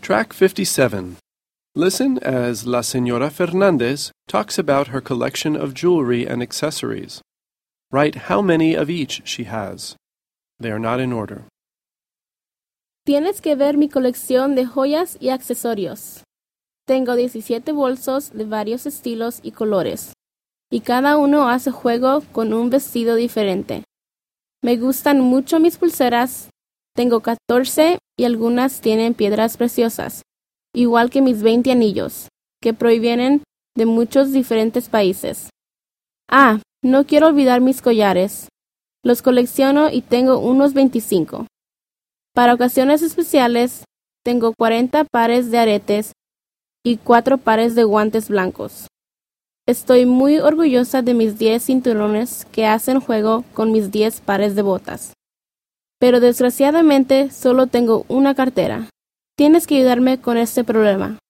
Track 57. Listen as La Señora Fernández talks about her collection of jewelry and accessories. Write how many of each she has. They are not in order. Tienes que ver mi colección de joyas y accesorios. Tengo 17 bolsos de varios estilos y colores, y cada uno hace juego con un vestido diferente. Me gustan mucho mis pulseras. Tengo 14 y algunas tienen piedras preciosas, igual que mis 20 anillos, que provienen de muchos diferentes países. Ah, no quiero olvidar mis collares. Los colecciono y tengo unos 25. Para ocasiones especiales, tengo 40 pares de aretes y 4 pares de guantes blancos. Estoy muy orgullosa de mis 10 cinturones que hacen juego con mis 10 pares de botas. Pero desgraciadamente solo tengo una cartera. Tienes que ayudarme con este problema.